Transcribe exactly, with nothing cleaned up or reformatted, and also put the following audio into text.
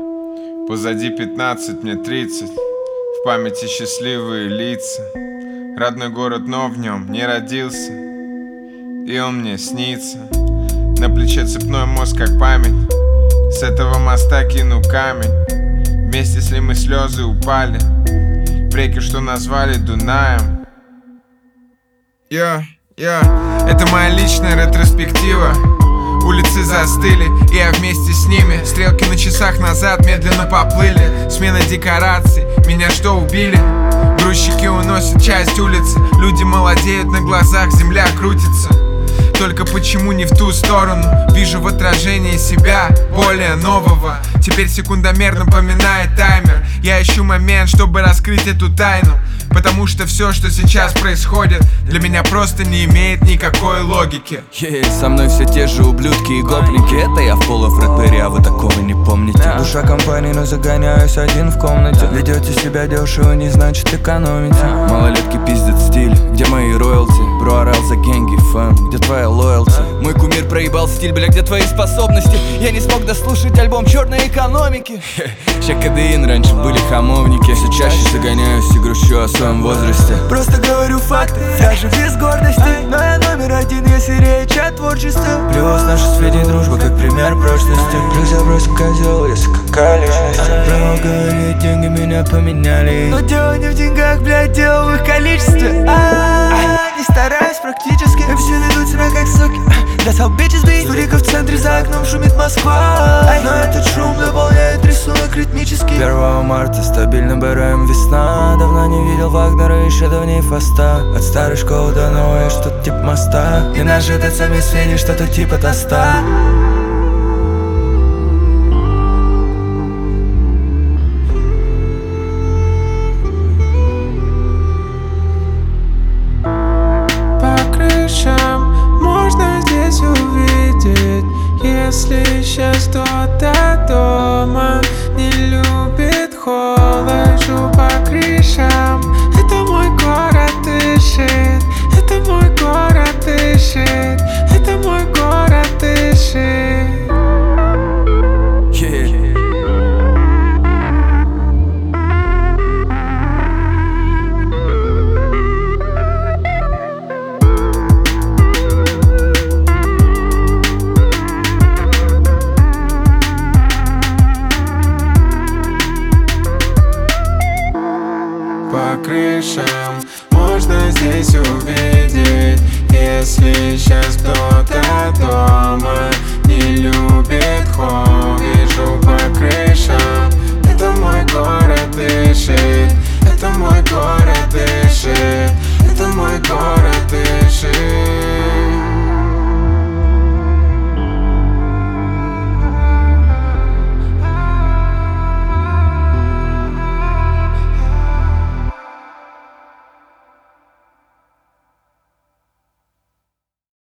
Позади пятнадцать, мне тридцать. В памяти счастливые лица. Родной город, но в нем не родился. И он мне снится. На плече цепной мост, как память. С этого моста кину камень. Вместе с ним и слезы упали в реки, что назвали Дунаем. Я, я, это моя личная ретроспектива. Улицы застыли, и я вместе с ними. Стрелки на часах назад медленно поплыли. Смена декораций, меня что, убили? Грузчики уносят часть улицы. Люди молодеют на глазах, земля крутится. Только почему не в ту сторону? Вижу в отражении себя, более нового. Теперь секундомер напоминает таймер. Я ищу момент, чтобы раскрыть эту тайну. Потому что все, что сейчас происходит, для меня просто не имеет никакой логики. Yeah, со мной все те же ублюдки и гопники. Это я в Поло Фред Перри, а вы такого не помните. Душа компании, но загоняюсь один в комнате. Ведете себя дешево, не значит экономите. Малолетки пиздят стиль, где мои роялти? Бро орал за генги, фэм, где твоя лоялти? Мой кумир проебал стиль, бля, где твои способности? Я не смог дослушать альбом черной экономики. Ща кадеин, раньше были хамовники. Все чаще загоняюсь и грущу о своем возрасте. Просто говорю факты, я же без гордости. Но я номер один, если речь о творчестве. Плюс наша с Федей дружба, как пример прочности. Друзья бросим козел, если какая личность. Право говорить, деньги меня поменяли. Но дело не в деньгах, блядь, дело в их количестве. А-а-а, не стараюсь практически. Все ведут себя как суки. That's how bitches be. Студика в центре, за окном шумит Москва. Но этот шум дополняет рисунок ритмический. Первого марта стабильно БРМ весна. Давно не видел Вагнера, еще давней Фаста. От старой школы до новой, что-то типа моста. И наш этот сами Федей, что-то типа тоста. Увидеть, если сейчас кто-то дома.